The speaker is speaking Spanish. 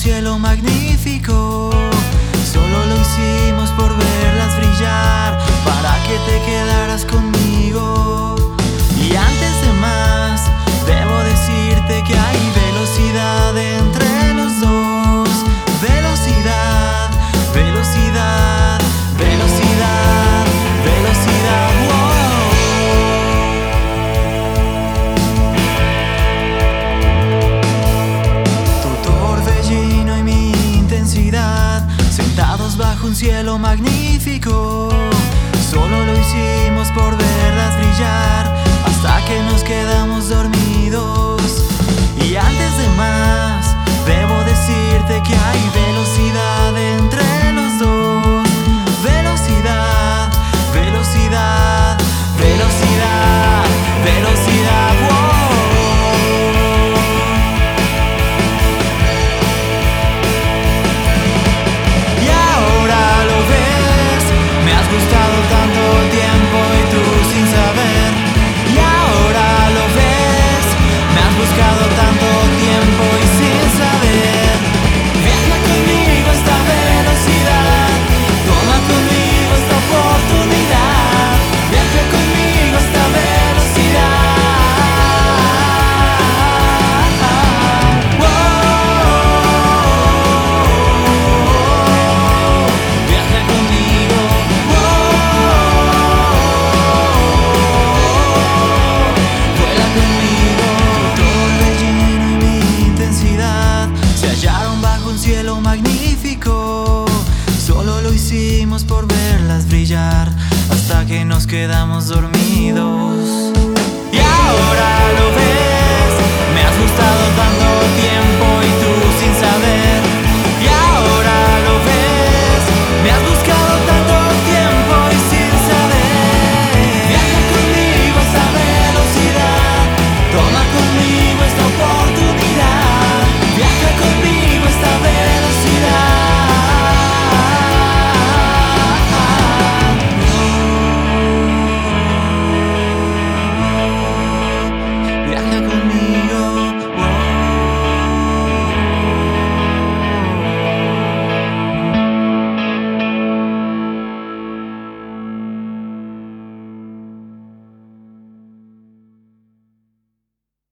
cielo magnífico. Solo lo hicimos por verlas brillar, para que te quedaras conmigo. Y antes de más, debo decirte que hay velocidad entre los dos. Velocidad, velocidad, velocidad, velocidad, wow. Tu torbellino y mi intensidad, sentados bajo un cielo magnífico. Solo lo hicimos por verlas brillar, hasta que nos quedamos dormidos. Y antes de más, debo decirte que hay velocidad entre los dos. Velocidad, velocidad, velocidad, velocidad, wow. Y ahora lo ves, me has gustado tanto tiempo y tú sin saber. Y ahora lo ves, me has buscado tanto tiempo y sin saber. Viaja conmigo esta velocidad, toma conmigo esta oportunidad. Viaja conmigo esta velocidad. Viaja conmigo. Vuela conmigo. Tu torbellino y mi intensidad se hallaron bajo un cielo magnífico. Solo lo hicimos por verlas brillar, hasta que nos quedamos dormidos.